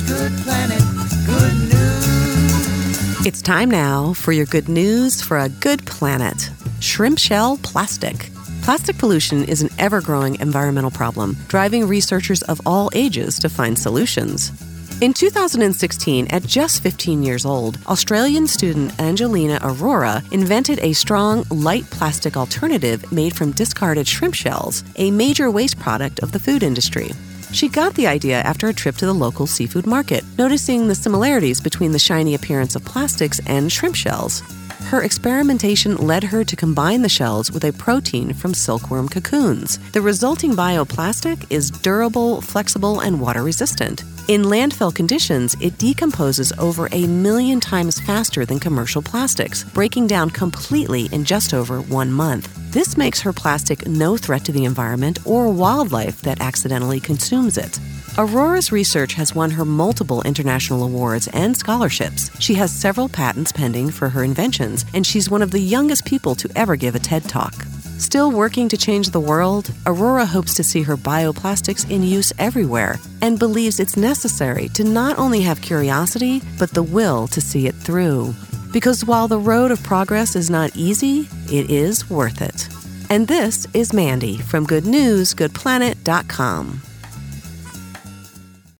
good planet, good news. It's time now for your good news for a good planet. Shrimp shell plastic. Plastic pollution is an ever-growing environmental problem, driving researchers of all ages to find solutions. In 2016, at just 15 years old, Australian student Angelina Aurora invented a strong, light plastic alternative made from discarded shrimp shells, a major waste product of the food industry. She got the idea after a trip to the local seafood market, noticing the similarities between the shiny appearance of plastics and shrimp shells. Her experimentation led her to combine the shells with a protein from silkworm cocoons. The resulting bioplastic is durable, flexible, and water-resistant. In landfill conditions, it decomposes over 1 million times faster than commercial plastics, breaking down completely in just over 1 month. This makes her plastic no threat to the environment or wildlife that accidentally consumes it. Aurora's research has won her multiple international awards and scholarships. She has several patents pending for her inventions, and she's one of the youngest people to ever give a TED Talk. Still working to change the world, Aurora hopes to see her bioplastics in use everywhere and believes it's necessary to not only have curiosity, but the will to see it through. Because while the road of progress is not easy, it is worth it. And this is Mandy from GoodNewsGoodPlanet.com.